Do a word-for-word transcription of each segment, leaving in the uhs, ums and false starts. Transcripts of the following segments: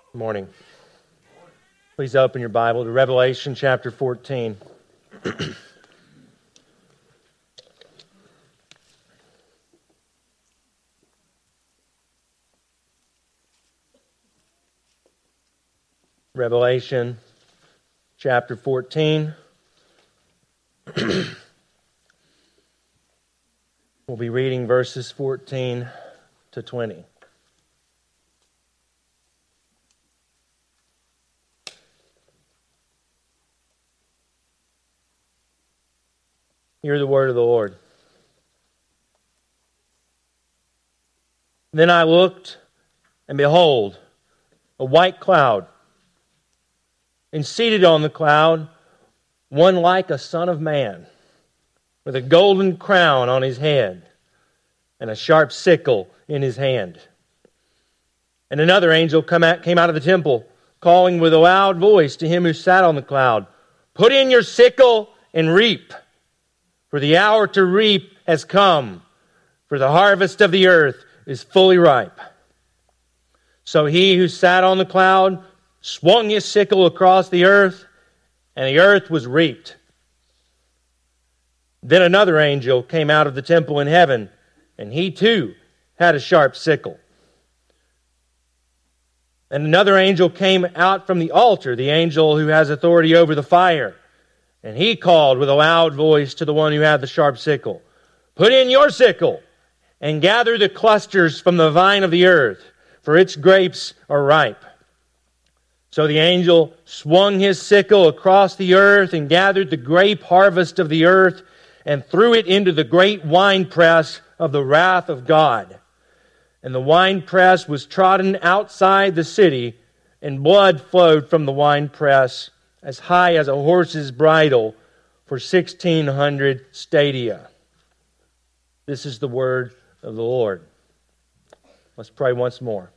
Morning. Please open your Bible to Revelation chapter fourteen. Revelation chapter fourteen. We'll be reading verses fourteen to twenty. Hear the word of the Lord. Then I looked, and behold, a white cloud, and seated on the cloud, one like a son of man, with a golden crown on his head, and a sharp sickle in his hand. And another angel come out, came out of the temple, calling with a loud voice to him who sat on the cloud, "Put in your sickle and reap, for the hour to reap has come, for the harvest of the earth is fully ripe." So he who sat on the cloud swung his sickle across the earth, and the earth was reaped. Then another angel came out of the temple in heaven, and he too had a sharp sickle. And another angel came out from the altar, the angel who has authority over the fire. And he called with a loud voice to the one who had the sharp sickle, "Put in your sickle, and gather the clusters from the vine of the earth, for its grapes are ripe." So the angel swung his sickle across the earth, and gathered the grape harvest of the earth, and threw it into the great winepress of the wrath of God. And the winepress was trodden outside the city, and blood flowed from the winepress as high as a horse's bridle for sixteen hundred stadia. This is the word of the Lord. Let's pray once more.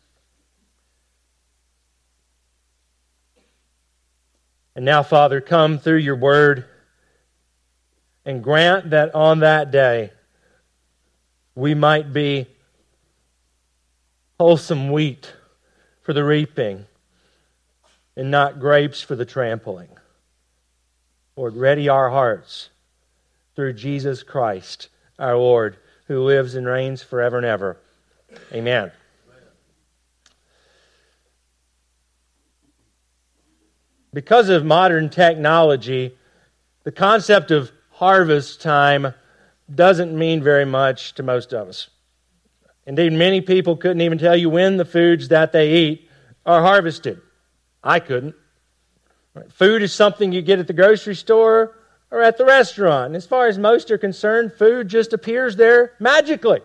And now, Father, come through your word and grant that on that day we might be wholesome wheat for the reaping, and not grapes for the trampling. Lord, ready our hearts through Jesus Christ, our Lord, who lives and reigns forever and ever. Amen. Because of modern technology, the concept of harvest time doesn't mean very much to most of us. Indeed, many people couldn't even tell you when the foods that they eat are harvested. I couldn't. Food is something you get at the grocery store or at the restaurant. And as far as most are concerned, food just appears there magically.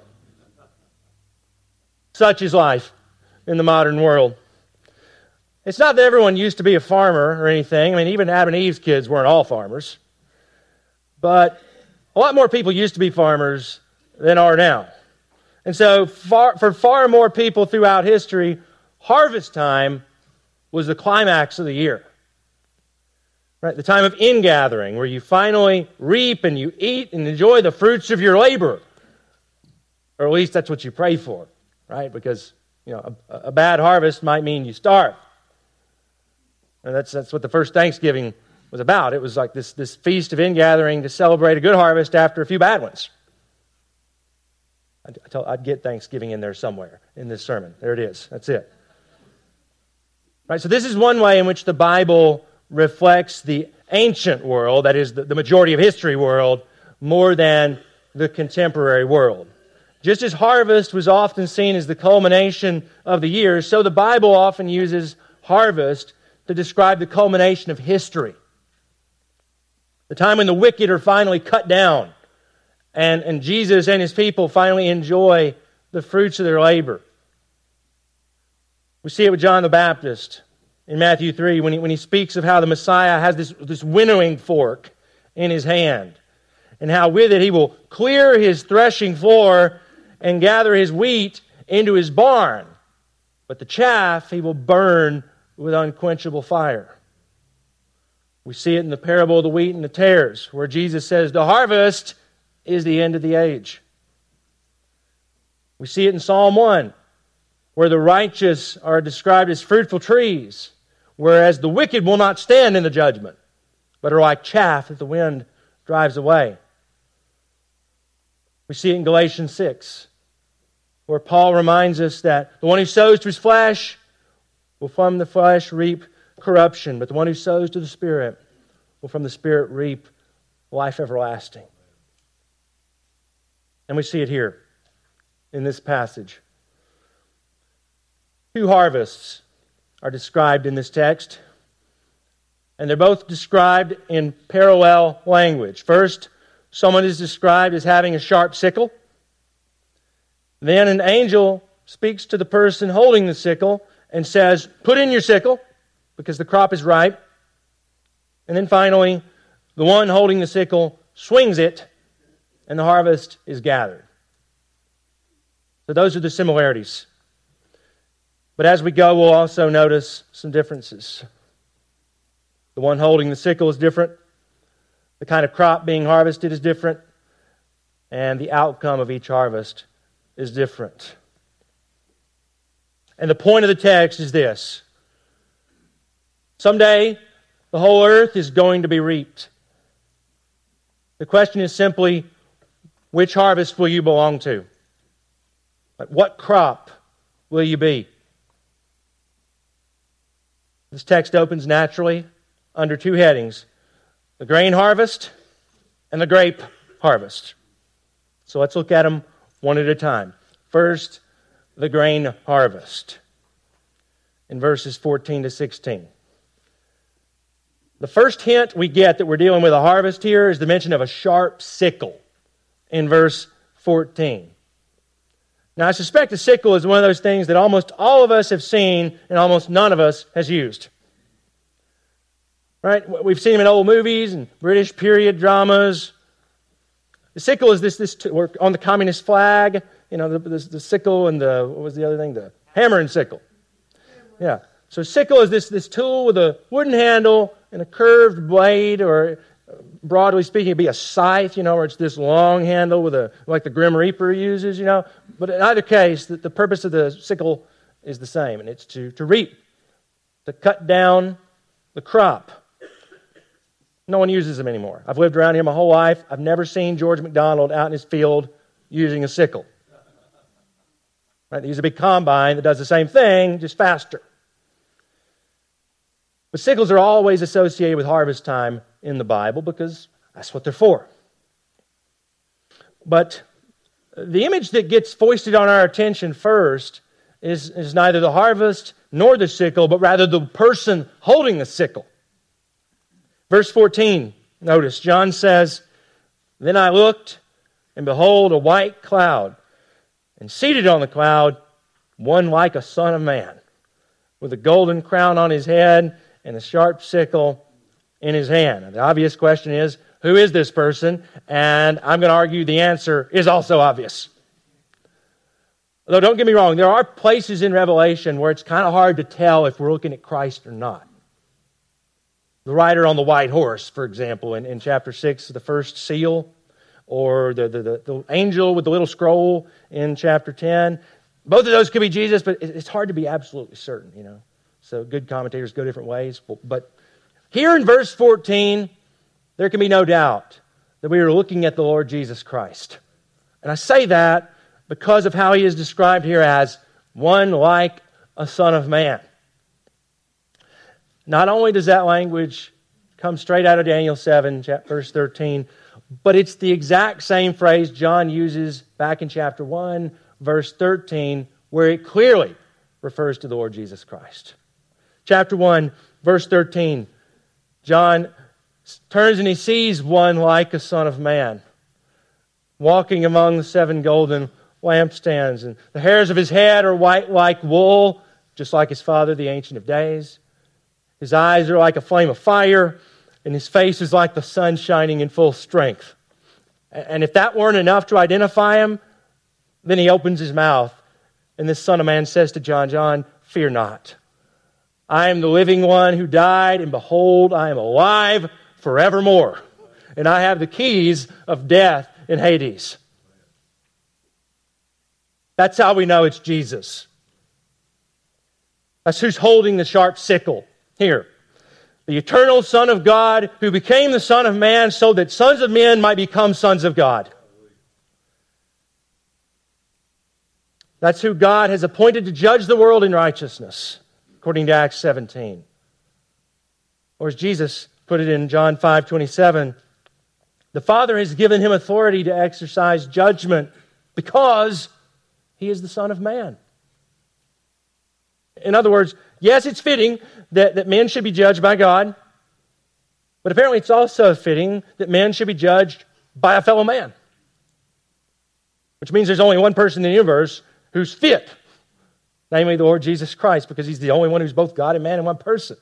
Such is life in the modern world. It's not that everyone used to be a farmer or anything. I mean, even Adam and Eve's kids weren't all farmers. But a lot more people used to be farmers than are now. And so far, for far more people throughout history, harvest time was the climax of the year. Right? The time of ingathering, where you finally reap and you eat and enjoy the fruits of your labor. Or at least that's what you pray for, right? Because, you know, a, a bad harvest might mean you starve. And that's that's what the first Thanksgiving was about. It was like this, this feast of ingathering to celebrate a good harvest after a few bad ones. I'd, tell, I'd get Thanksgiving in there somewhere in this sermon. There it is. That's it. Right, so this is one way in which the Bible reflects the ancient world, that is the, the majority of history world, more than the contemporary world. Just as harvest was often seen as the culmination of the year, so the Bible often uses harvest to describe the culmination of history. The time when the wicked are finally cut down, and, and Jesus and his people finally enjoy the fruits of their labor. We see it with John the Baptist in Matthew three when he, when he speaks of how the Messiah has this, this winnowing fork in his hand, and how with it he will clear his threshing floor and gather his wheat into his barn, but the chaff he will burn with unquenchable fire. We see it in the parable of the wheat and the tares, where Jesus says the harvest is the end of the age. We see it in Psalm one, where the righteous are described as fruitful trees, whereas the wicked will not stand in the judgment, but are like chaff that the wind drives away. We see it in Galatians six, where Paul reminds us that the one who sows to his flesh will from the flesh reap corruption, but the one who sows to the Spirit will from the Spirit reap life everlasting. And we see it here in this passage. Two harvests are described in this text, and they're both described in parallel language. First, someone is described as having a sharp sickle. Then an angel speaks to the person holding the sickle and says, "Put in your sickle, because the crop is ripe." And then finally, the one holding the sickle swings it, and the harvest is gathered. So those are the similarities. But as we go, we'll also notice some differences. The one holding the sickle is different. The kind of crop being harvested is different. And the outcome of each harvest is different. And the point of the text is this: someday, the whole earth is going to be reaped. The question is simply, which harvest will you belong to? Like, what crop will you be? This text opens naturally under two headings: the grain harvest and the grape harvest. So let's look at them one at a time. First, the grain harvest in verses fourteen to sixteen. The first hint we get that we're dealing with a harvest here is the mention of a sharp sickle in verse fourteen. Now, I suspect a sickle is one of those things that almost all of us have seen and almost none of us has used. Right? We've seen them in old movies and British period dramas. The sickle is this, this or on the communist flag, you know, the, the, the sickle and the, what was the other thing? The hammer and sickle. Yeah. So sickle is this, this tool with a wooden handle and a curved blade, or broadly speaking, it'd be a scythe, you know, where it's this long handle with a, like the Grim Reaper uses, you know. But in either case, the, the purpose of the sickle is the same, and it's to, to reap, to cut down the crop. No one uses them anymore. I've lived around here my whole life. I've never seen George McDonald out in his field using a sickle. Right? They use a big combine that does the same thing, just faster. But sickles are always associated with harvest time in the Bible because that's what they're for. But the image that gets foisted on our attention first is, is neither the harvest nor the sickle, but rather the person holding the sickle. Verse fourteen, notice, John says, "Then I looked, and behold, a white cloud, and seated on the cloud, one like a son of man, with a golden crown on his head and a sharp sickle in his hand." And the obvious question is, who is this person? And I'm going to argue the answer is also obvious. Although don't get me wrong, there are places in Revelation where it's kind of hard to tell if we're looking at Christ or not. The rider on the white horse, for example, in, in chapter six, the first seal, or the, the, the, the angel with the little scroll in chapter ten. Both of those could be Jesus, but it's hard to be absolutely certain, you know. So good commentators go different ways. But here in verse fourteen, there can be no doubt that we are looking at the Lord Jesus Christ. And I say that because of how he is described here as one like a son of man. Not only does that language come straight out of Daniel seven, verse thirteen, but it's the exact same phrase John uses back in chapter one, verse thirteen, where it clearly refers to the Lord Jesus Christ. Chapter one, verse thirteen, John turns and he sees one like a son of man, walking among the seven golden lampstands, and the hairs of his head are white like wool, just like his father, the Ancient of Days. His eyes are like a flame of fire, and his face is like the sun shining in full strength. And if that weren't enough to identify him, then he opens his mouth, and this Son of Man says to John, "John, fear not. I am the living one who died, and behold, I am alive forevermore. And I have the keys of death and Hades." That's how we know it's Jesus. That's who's holding the sharp sickle here. The eternal Son of God who became the Son of Man so that sons of men might become sons of God. That's who God has appointed to judge the world in righteousness, according to Acts seventeen. Or as Jesus put it in John five twenty-seven, the Father has given him authority to exercise judgment because he is the Son of Man. In other words, yes, it's fitting that, that men should be judged by God, but apparently it's also fitting that men should be judged by a fellow man. Which means there's only one person in the universe who's fit, namely the Lord Jesus Christ, because he's the only one who's both God and man in one person.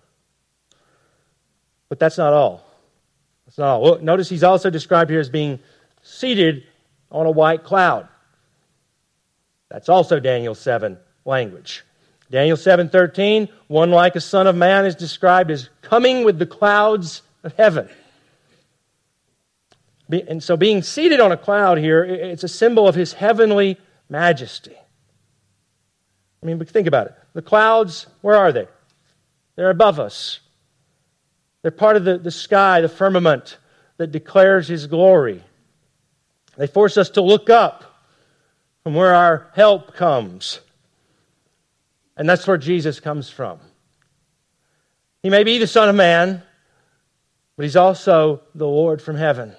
But that's not all. That's not all. Well, notice he's also described here as being seated on a white cloud. That's also Daniel seven language. Daniel seven thirteen, one like a son of man is described as coming with the clouds of heaven. And so being seated on a cloud here, it's a symbol of his heavenly majesty. I mean, think about it. The clouds, where are they? They're above us. They're part of the, the sky, the firmament that declares his glory. They force us to look up from where our help comes. And that's where Jesus comes from. He may be the Son of Man, but he's also the Lord from heaven.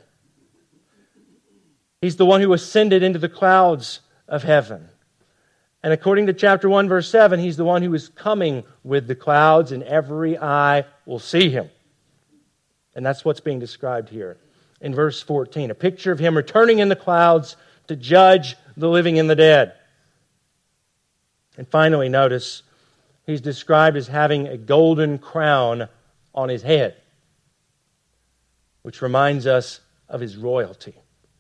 He's the one who ascended into the clouds of heaven. And according to chapter one, verse seven, he's the one who is coming with the clouds, and every eye will see him. And that's what's being described here in verse fourteen. A picture of him returning in the clouds to judge the living and the dead. And finally, notice, he's described as having a golden crown on his head, which reminds us of his royalty.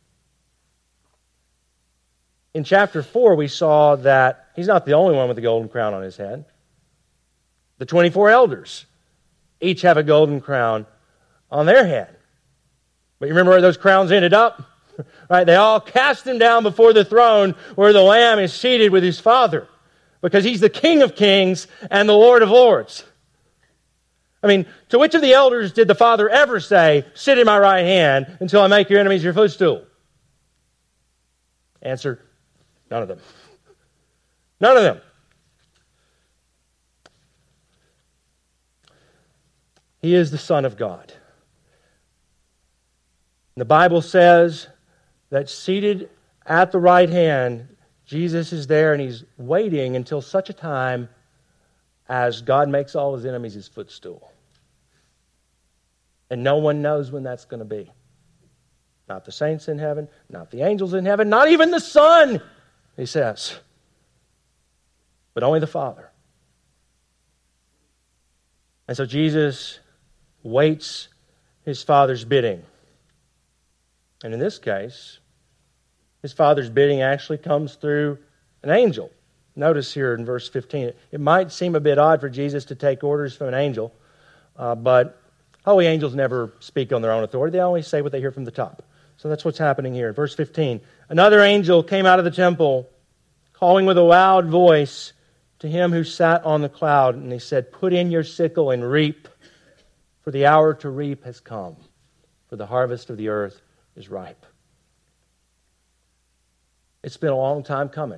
In chapter four, we saw that he's not the only one with a golden crown on his head. The twenty-four elders each have a golden crown on their head. But you remember where those crowns ended up? Right? They all cast him down before the throne where the Lamb is seated with his Father, because he's the King of kings and the Lord of lords. I mean, to which of the elders did the Father ever say, "Sit in my right hand until I make your enemies your footstool"? Answer, none of them. None of them. He is the Son of God. The Bible says that seated at the right hand, Jesus is there and he's waiting until such a time as God makes all his enemies his footstool. And no one knows when that's going to be. Not the saints in heaven, not the angels in heaven, not even the Son, he says. But only the Father. And so Jesus waits his Father's bidding. And in this case, his Father's bidding actually comes through an angel. Notice here in verse fifteen, it might seem a bit odd for Jesus to take orders from an angel, uh, but holy angels never speak on their own authority. They only say what they hear from the top. So that's what's happening here. Verse fifteen, another angel came out of the temple, calling with a loud voice to him who sat on the cloud, and he said, "Put in your sickle and reap, for the hour to reap has come, for the harvest of the earth is ripe." It's been a long time coming.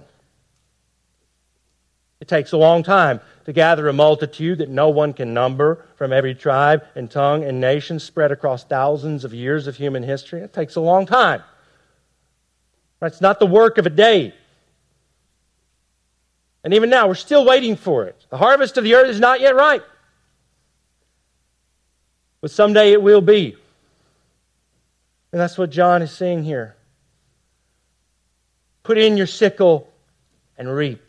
It takes a long time to gather a multitude that no one can number from every tribe and tongue and nation spread across thousands of years of human history. It takes a long time. It's not the work of a day. And even now, we're still waiting for it. The harvest of the earth is not yet ripe. But someday it will be. And that's what John is saying here. Put in your sickle and reap.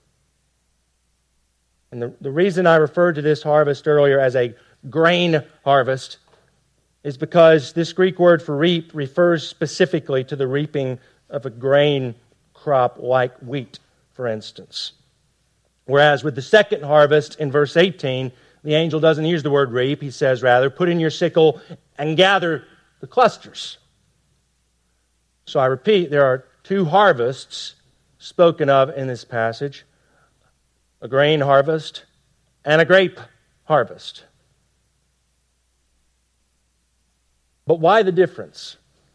And the, the reason I referred to this harvest earlier as a grain harvest is because this Greek word for reap refers specifically to the reaping of a grain crop like wheat, for instance. Whereas with the second harvest in verse eighteen, the angel doesn't use the word reap. He says rather, put in your sickle and gather the clusters. So I repeat, there are two harvests spoken of in this passage. a grain harvest and a grape harvest. But why the difference?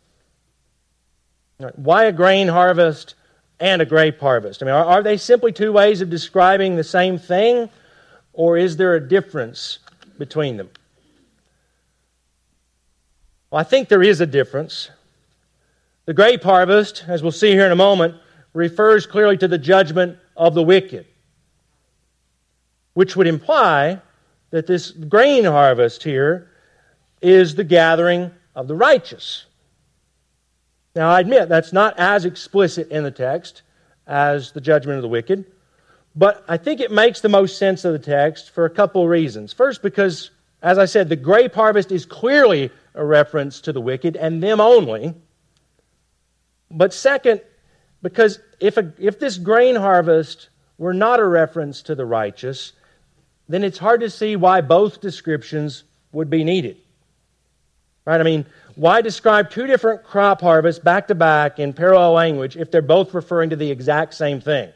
Why a grain harvest and a grape harvest? I mean, are, are they simply two ways of describing the same thing, or is there a difference between them? Well, I think there is a difference. The grape harvest, as we'll see here in a moment, refers clearly to the judgment of the wicked, which would imply that this grain harvest here is the gathering of the righteous. Now, I admit that's not as explicit in the text as the judgment of the wicked, but I think it makes the most sense of the text for a couple of reasons. First, because, as I said, the grape harvest is clearly a reference to the wicked and them only. But second, because if a, if this grain harvest were not a reference to the righteous, then it's hard to see why both descriptions would be needed. Right? I mean, why describe two different crop harvests back to back in parallel language if they're both referring to the exact same thing?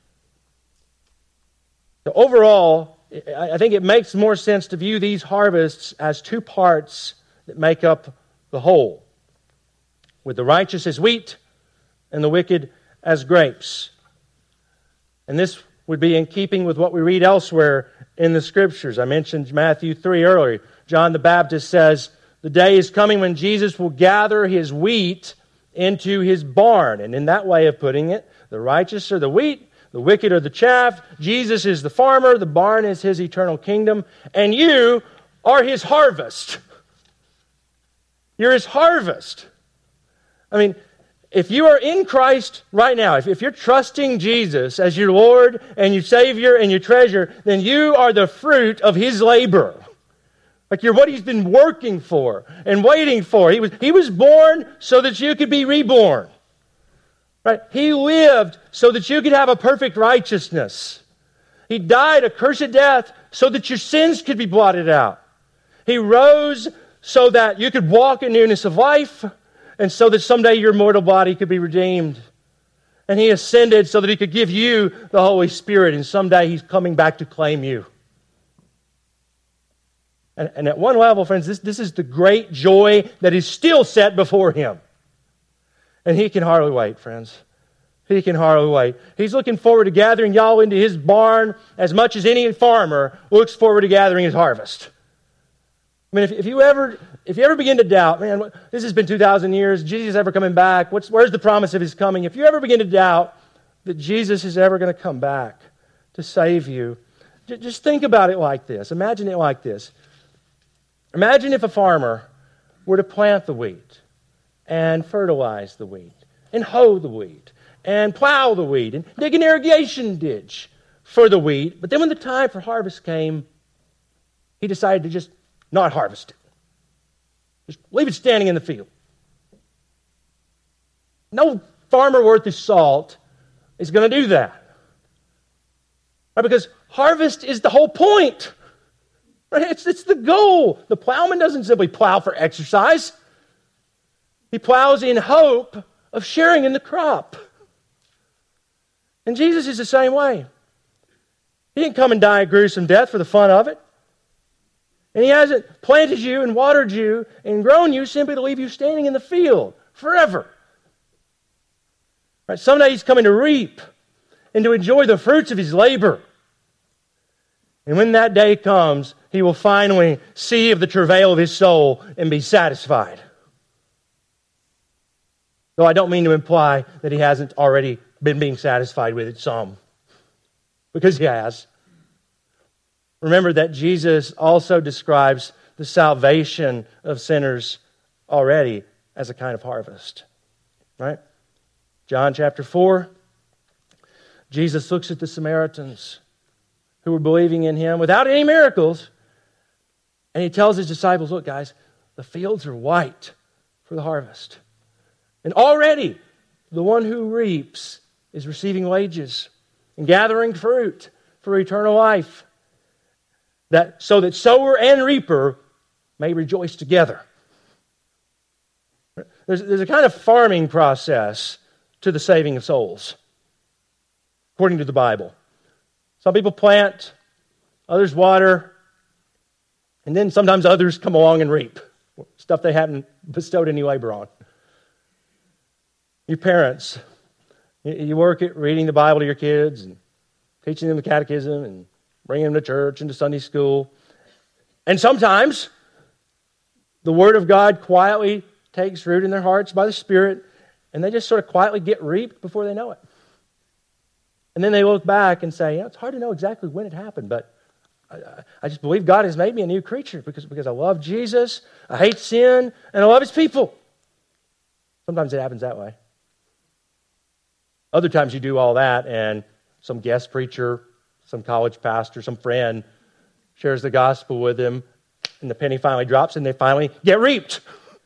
So overall, I think it makes more sense to view these harvests as two parts that make up the whole, with the righteous as wheat and the wicked as grapes. And this would be in keeping with what we read elsewhere in the Scriptures. I mentioned Matthew three earlier. John the Baptist says, "The day is coming when Jesus will gather his wheat into his barn." And in that way of putting it, the righteous are the wheat, the wicked are the chaff. Jesus is the farmer, the barn is his eternal kingdom, and you are his harvest. You're his harvest. I mean, if you are in Christ right now, if, if you're trusting Jesus as your Lord and your Savior and your treasure, then you are the fruit of his labor. Like you're what he's been working for and waiting for. He was, he was born so that you could be reborn. Right? He lived so that you could have a perfect righteousness. He died a cursed death so that your sins could be blotted out. He rose so that you could walk in newness of life, and so that someday your mortal body could be redeemed. And he ascended so that he could give you the Holy Spirit, and someday he's coming back to claim you. And, and at one level, friends, this, this is the great joy that is still set before him. And he can hardly wait, friends. He can hardly wait. He's looking forward to gathering y'all into his barn as much as any farmer looks forward to gathering his harvest. I mean, if, if you ever if you ever begin to doubt, man, this has been two thousand years, Jesus ever coming back? What's, where's the promise of his coming? If you ever begin to doubt that Jesus is ever going to come back to save you, j- just think about it like this. Imagine it like this. Imagine if a farmer were to plant the wheat and fertilize the wheat and hoe the wheat and plow the wheat and dig an irrigation ditch for the wheat. But then when the time for harvest came, he decided to just not harvest it. Just leave it standing in the field. No farmer worth his salt is going to do that. Right? Because harvest is the whole point. Right? It's, it's the goal. The plowman doesn't simply plow for exercise. He plows in hope of sharing in the crop. And Jesus is the same way. He didn't come and die a gruesome death for the fun of it. And he hasn't planted you and watered you and grown you simply to leave you standing in the field forever. Right? Someday he's coming to reap and to enjoy the fruits of his labor. And when that day comes, he will finally see of the travail of his soul and be satisfied. Though I don't mean to imply that he hasn't already been being satisfied with it some, because he has. Remember that Jesus also describes the salvation of sinners already as a kind of harvest. Right? John chapter four, Jesus looks at the Samaritans who were believing in him without any miracles, and he tells his disciples, look guys, the fields are white for the harvest. And already the one who reaps is receiving wages and gathering fruit for eternal life. That so that sower and reaper may rejoice together. There's, there's a kind of farming process to the saving of souls, according to the Bible. Some people plant, others water, and then sometimes others come along and reap stuff they haven't bestowed any labor on. You parents, you work at reading the Bible to your kids and teaching them the catechism and bringing them to church and to Sunday school. And sometimes the Word of God quietly takes root in their hearts by the Spirit, and they just sort of quietly get reaped before they know it. And then they look back and say, yeah, it's hard to know exactly when it happened, but I, I just believe God has made me a new creature because, because I love Jesus, I hate sin, and I love His people. Sometimes it happens that way. Other times you do all that, and some guest preacher, some college pastor, some friend shares the gospel with them, and the penny finally drops, and they finally get reaped.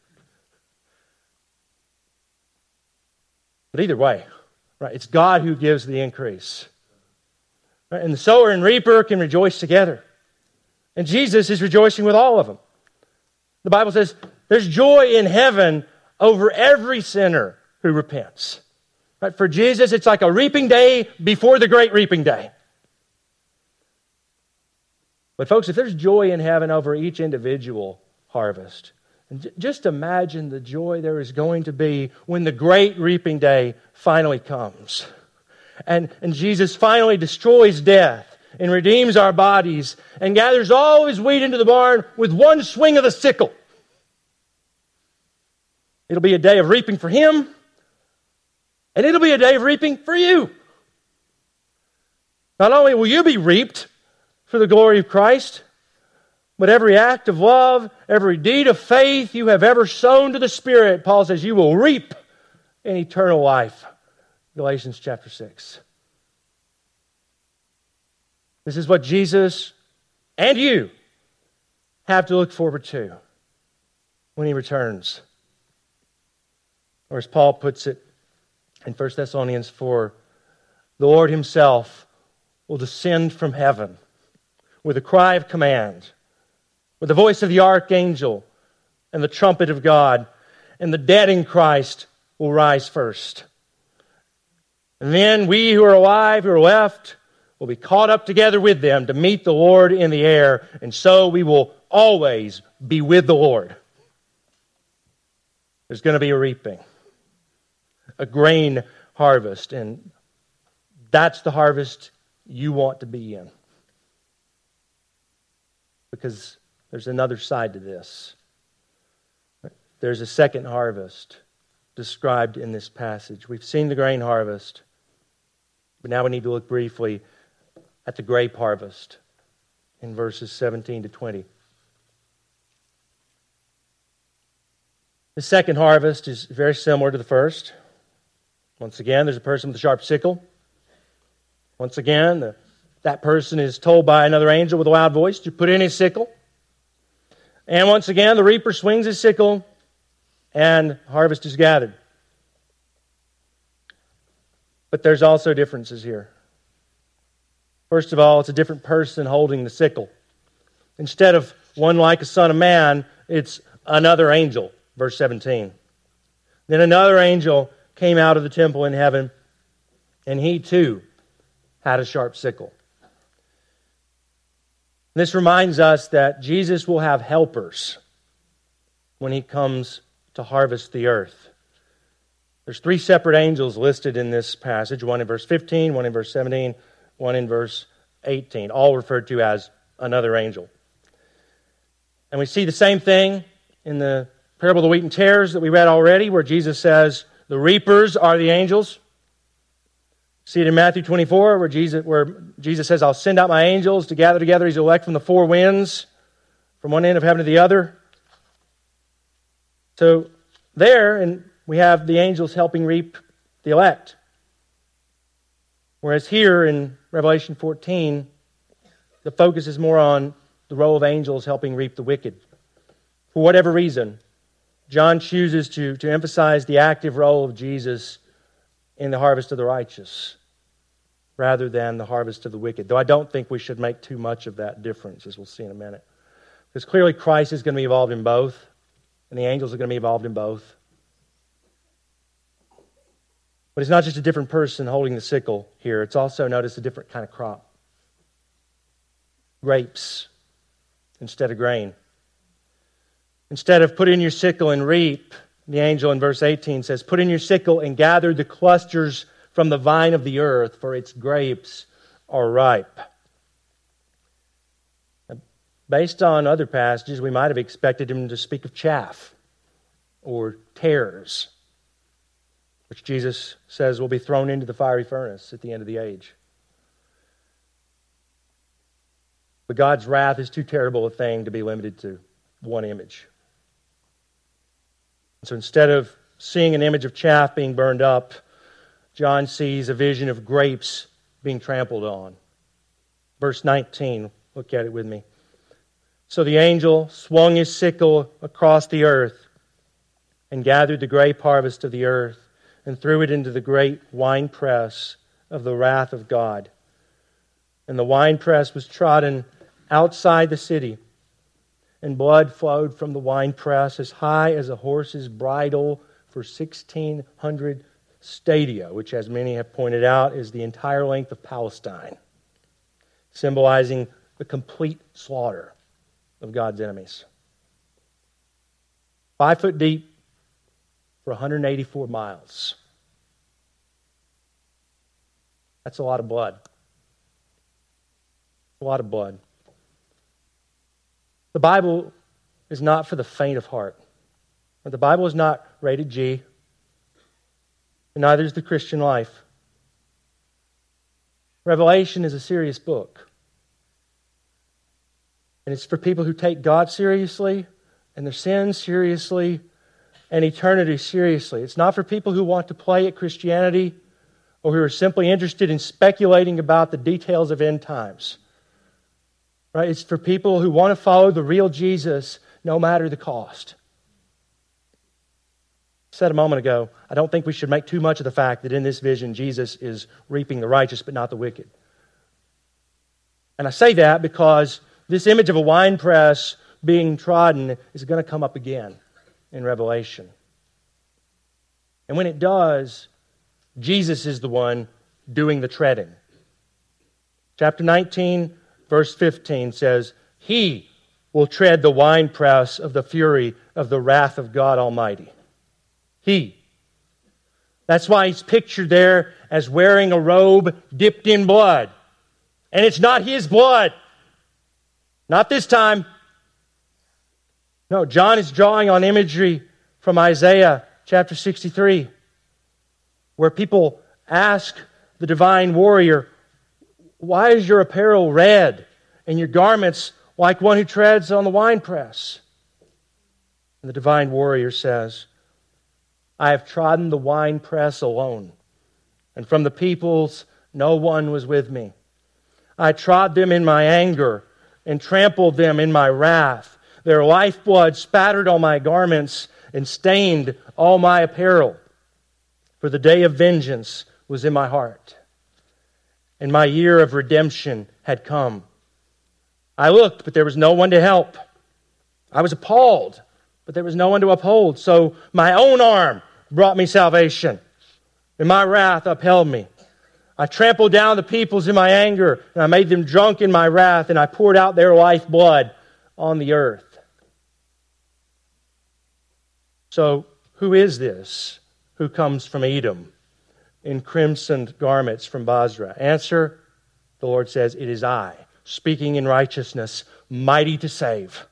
But either way, right, it's God who gives the increase. Right? And the sower and reaper can rejoice together. And Jesus is rejoicing with all of them. The Bible says there's joy in heaven over every sinner who repents. Right? For Jesus, it's like a reaping day before the great reaping day. But folks, if there's joy in heaven over each individual harvest, just imagine the joy there is going to be when the great reaping day finally comes. And, and Jesus finally destroys death and redeems our bodies and gathers all His wheat into the barn with one swing of the sickle. It'll be a day of reaping for Him, and it'll be a day of reaping for you. Not only will you be reaped for the glory of Christ, but every act of love, every deed of faith you have ever sown to the Spirit, Paul says, you will reap in eternal life. Galatians chapter six. This is what Jesus and you have to look forward to when He returns. Or as Paul puts it in First Thessalonians four, the Lord Himself will descend from heaven with a cry of command, with the voice of the archangel and the trumpet of God, and the dead in Christ will rise first. And then we who are alive, who are left, will be caught up together with them to meet the Lord in the air, and so we will always be with the Lord. There's going to be a reaping, a grain harvest, and that's the harvest you want to be in. Because there's another side to this. There's a second harvest described in this passage. We've seen the grain harvest, but now we need to look briefly at the grape harvest in verses seventeen to twenty. The second harvest is very similar to the first. Once again, there's a person with a sharp sickle. Once again, the, that person is told by another angel with a loud voice to put in his sickle. And once again, the reaper swings his sickle and harvest is gathered. But there's also differences here. First of all, it's a different person holding the sickle. Instead of one like a son of man, it's another angel, verse seventeen. Then another angel came out of the temple in heaven, and he too had a sharp sickle. This reminds us that Jesus will have helpers when He comes to harvest the earth. There's three separate angels listed in this passage, one in verse fifteen, one in verse seventeen, one in verse eighteen, all referred to as another angel. And we see the same thing in the parable of the wheat and tares that we read already, where Jesus says the reapers are the angels. See it in Matthew twenty-four, where Jesus, where Jesus says, I'll send out my angels to gather together His elect from the four winds, from one end of heaven to the other. So there, and we have the angels helping reap the elect. Whereas here in Revelation fourteen, the focus is more on the role of angels helping reap the wicked. For whatever reason, John chooses to, to emphasize the active role of Jesus in the harvest of the righteous rather than the harvest of the wicked. Though I don't think we should make too much of that difference, as we'll see in a minute. Because clearly Christ is going to be involved in both, and the angels are going to be involved in both. But it's not just a different person holding the sickle here. It's also, notice, a different kind of crop. grapes instead of grain. Instead of put in your sickle and reap, the angel in verse eighteen says, put in your sickle and gather the clusters from the vine of the earth, for its grapes are ripe. Based on other passages, we might have expected him to speak of chaff or tares, which Jesus says will be thrown into the fiery furnace at the end of the age. But God's wrath is too terrible a thing to be limited to one image. So instead of seeing an image of chaff being burned up, John sees a vision of grapes being trampled on. Verse nineteen, look at it with me. So the angel swung his sickle across the earth and gathered the grape harvest of the earth and threw it into the great winepress of the wrath of God. And the winepress was trodden outside the city, and blood flowed from the winepress as high as a horse's bridle for sixteen hundred stadia, which, as many have pointed out, is the entire length of Palestine, symbolizing the complete slaughter of God's enemies. Five foot deep for one hundred eighty-four miles. That's a lot of blood. A lot of blood. The Bible is not for the faint of heart. The Bible is not rated G, and neither is the Christian life. Revelation is a serious book. And it's for people who take God seriously, and their sins seriously, and eternity seriously. It's not for people who want to play at Christianity or who are simply interested in speculating about the details of end times. Right? It's for people who want to follow the real Jesus no matter the cost. I said a moment ago, I don't think we should make too much of the fact that in this vision Jesus is reaping the righteous but not the wicked. And I say that because this image of a winepress being trodden is going to come up again in Revelation. And when it does, Jesus is the one doing the treading. Chapter nineteen, verse fifteen says, He will tread the winepress of the fury of the wrath of God Almighty. He. That's why he's pictured there as wearing a robe dipped in blood. And it's not his blood. Not this time. No, John is drawing on imagery from Isaiah chapter sixty-three, where people ask the divine warrior, why is your apparel red and your garments like one who treads on the winepress? And the divine warrior says, I have trodden the winepress alone, and from the peoples no one was with me. I trod them in my anger and trampled them in my wrath. Their lifeblood spattered on my garments and stained all my apparel. For the day of vengeance was in my heart, and my year of redemption had come. I looked, but there was no one to help. I was appalled, but there was no one to uphold. So my own arm brought me salvation, and my wrath upheld me. I trampled down the peoples in my anger, and I made them drunk in my wrath, and I poured out their lifeblood on the earth. So, who is this who comes from Edom in crimsoned garments from Basra? Answer, the Lord says, it is I, speaking in righteousness, mighty to save.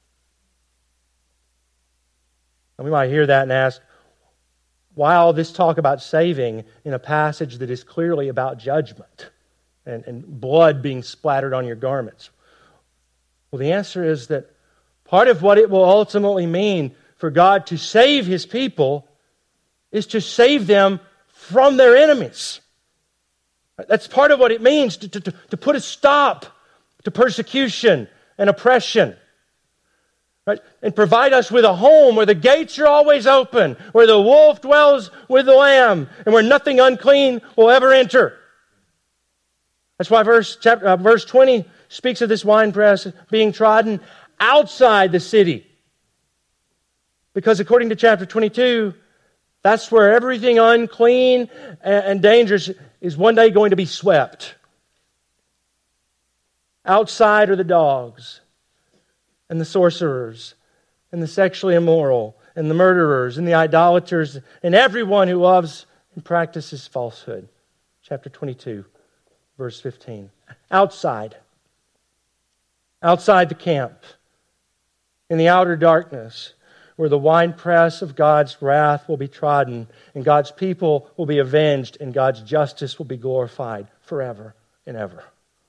And we might hear that and ask, why all this talk about saving in a passage that is clearly about judgment and, and blood being splattered on your garments? Well, the answer is that part of what it will ultimately mean for God to save His people is to save them from their enemies. That's part of what it means to, to, to put a stop to persecution and oppression. Right? And provide us with a home where the gates are always open, where the wolf dwells with the lamb, and where nothing unclean will ever enter. That's why verse, chapter, uh, verse twenty speaks of this winepress being trodden outside the city. Because according to chapter twenty-two, that's where everything unclean and, and dangerous is one day going to be swept. Outside are the dogs and the sorcerers and the sexually immoral and the murderers and the idolaters and everyone who loves and practices falsehood. Chapter twenty-two, verse fifteen. Outside. Outside the camp. In the outer darkness, where the winepress of God's wrath will be trodden, and God's people will be avenged, and God's justice will be glorified forever and ever.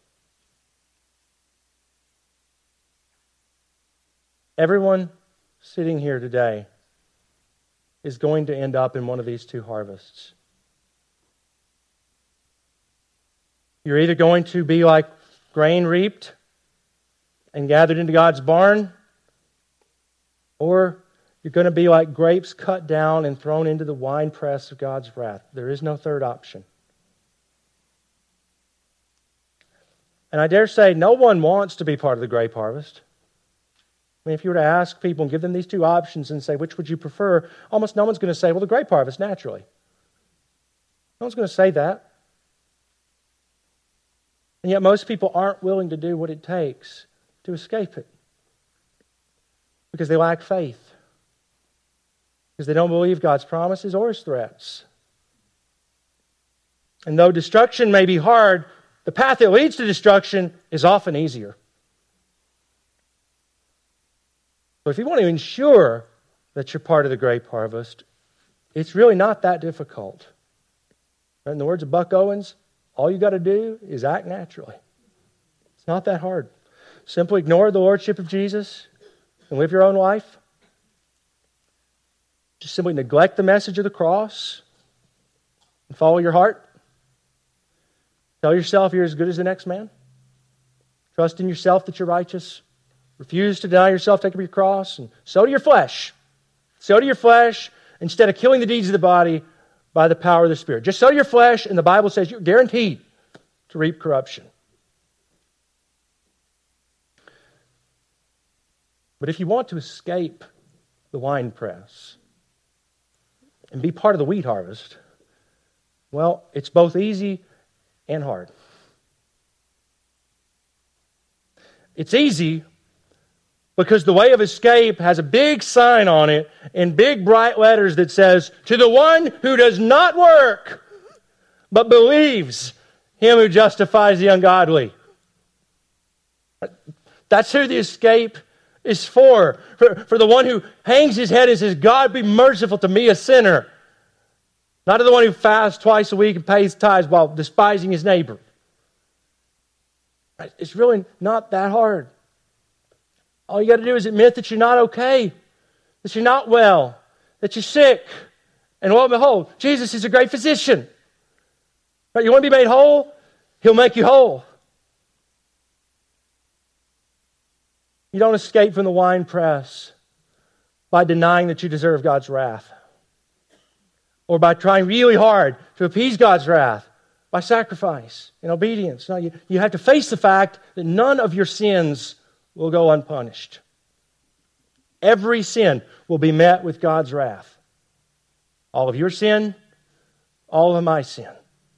Everyone sitting here today is going to end up in one of these two harvests. You're either going to be like grain reaped and gathered into God's barn, or you're going to be like grapes cut down and thrown into the winepress of God's wrath. There is no third option. And I dare say no one wants to be part of the grape harvest. I mean, if you were to ask people and give them these two options and say, which would you prefer? Almost no one's going to say, well, the grape harvest, naturally. No one's going to say that. And yet most people aren't willing to do what it takes to escape it. Because they lack faith. Because they don't believe God's promises or His threats. And though destruction may be hard, the path that leads to destruction is often easier. So if you want to ensure that you're part of the grape harvest, it's really not that difficult. In the words of Buck Owens, all you got to do is act naturally. It's not that hard. Simply ignore the lordship of Jesus and live your own life. Just simply neglect the message of the cross and follow your heart. Tell yourself you're as good as the next man. Trust in yourself that you're righteous. Refuse to deny yourself, take up your cross, and sow to your flesh. Sow to your flesh instead of killing the deeds of the body by the power of the Spirit. Just sow to your flesh, and the Bible says you're guaranteed to reap corruption. But if you want to escape the winepress and be part of the wheat harvest, well, it's both easy and hard. It's easy because the way of escape has a big sign on it in big bright letters that says, to the one who does not work, but believes Him who justifies the ungodly. That's who the escape is for. For, for the one who hangs his head and says, God, be merciful to me, a sinner. Not to the one who fasts twice a week and pays tithes while despising his neighbor. It's really not that hard. All you got to do is admit that you're not okay, that you're not well, that you're sick. And lo and behold, Jesus is a great physician. Right? You want to be made whole? He'll make you whole. You don't escape from the winepress by denying that you deserve God's wrath, or by trying really hard to appease God's wrath by sacrifice and obedience. No, you, you have to face the fact that none of your sins will go unpunished. Every sin will be met with God's wrath. All of your sin, all of my sin.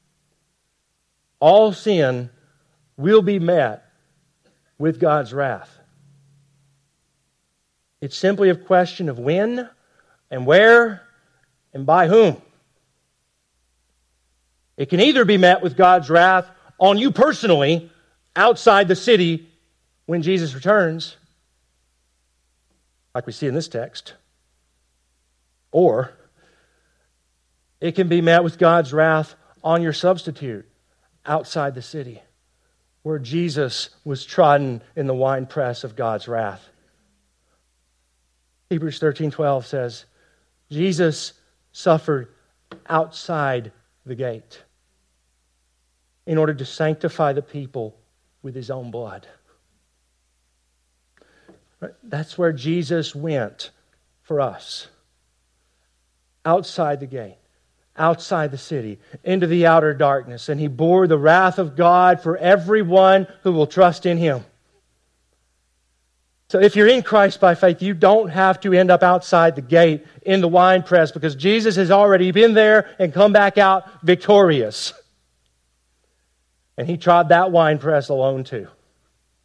All sin will be met with God's wrath. It's simply a question of when and where and by whom. It can either be met with God's wrath on you personally outside the city when Jesus returns, like we see in this text, or it can be met with God's wrath on your substitute outside the city, where Jesus was trodden in the winepress of God's wrath. Hebrews thirteen twelve says, Jesus suffered outside the gate in order to sanctify the people with His own blood. That's where Jesus went for us. Outside the gate, outside the city, into the outer darkness. And He bore the wrath of God for everyone who will trust in Him. So if you're in Christ by faith, you don't have to end up outside the gate in the winepress, because Jesus has already been there and come back out victorious. And He trod that winepress alone too.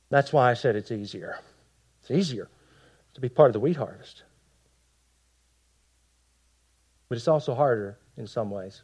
That's why I said it's easier. It's easier to be part of the wheat harvest. But it's also harder in some ways.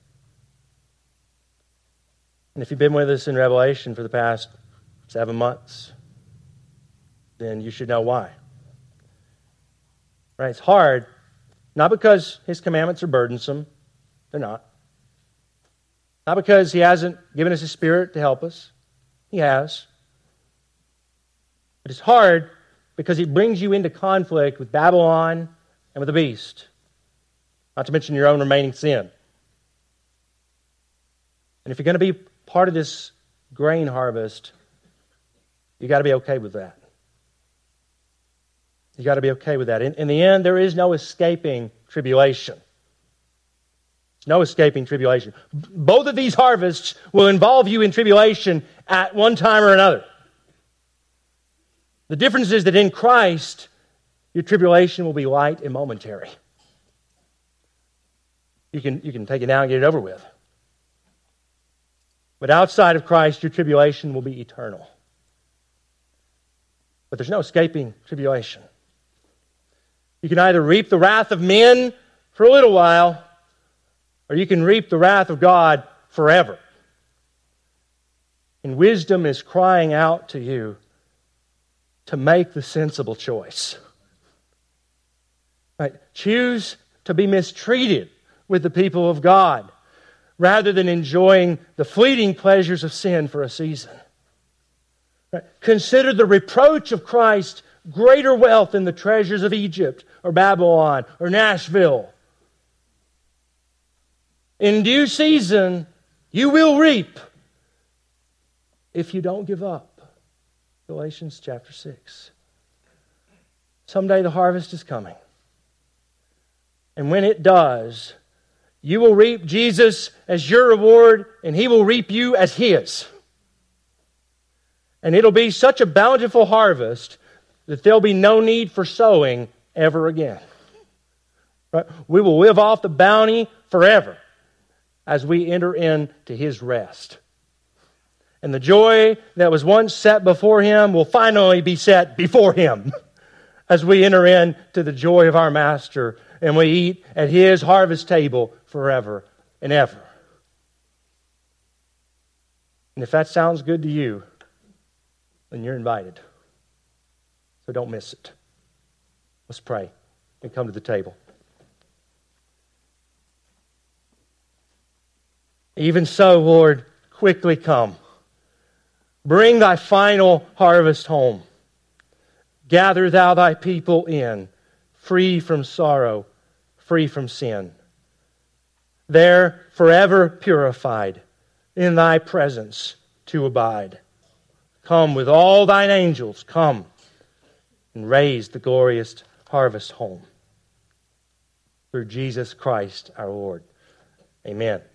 And if you've been with us in Revelation for the past seven months, then you should know why. Right? It's hard, not because His commandments are burdensome. They're not. Not because He hasn't given us His Spirit to help us. He has. But it's hard because He brings you into conflict with Babylon and with the beast. Not to mention your own remaining sin. And if you're going to be part of this grain harvest, you got to be okay with that. You got to be okay with that. In, in the end, there is no escaping tribulation. There's no escaping tribulation. Both of these harvests will involve you in tribulation at one time or another. The difference is that in Christ, your tribulation will be light and momentary. You can, you can take it now and get it over with. But outside of Christ, your tribulation will be eternal. But there's no escaping tribulation. You can either reap the wrath of men for a little while, or you can reap the wrath of God forever. And wisdom is crying out to you to make the sensible choice. Right? Choose to be mistreated with the people of God, rather than enjoying the fleeting pleasures of sin for a season. Right? Consider the reproach of Christ greater wealth than the treasures of Egypt or Babylon or Nashville. In due season, you will reap if you don't give up. Galatians chapter six. Someday the harvest is coming. And when it does, you will reap Jesus as your reward, and He will reap you as His. And it'll be such a bountiful harvest that there'll be no need for sowing ever again. Right? We will live off the bounty forever as we enter into His rest. And the joy that was once set before Him will finally be set before Him as we enter into the joy of our Master and we eat at His harvest table forever and ever. And if that sounds good to you, then you're invited. So don't miss it. Let's pray and come to the table. Even so, Lord, quickly come. Bring Thy final harvest home. Gather Thou Thy people in, free from sorrow, free from sin. There, forever purified, in Thy presence to abide. Come with all Thine angels, come and raise the glorious harvest home. Through Jesus Christ our Lord. Amen.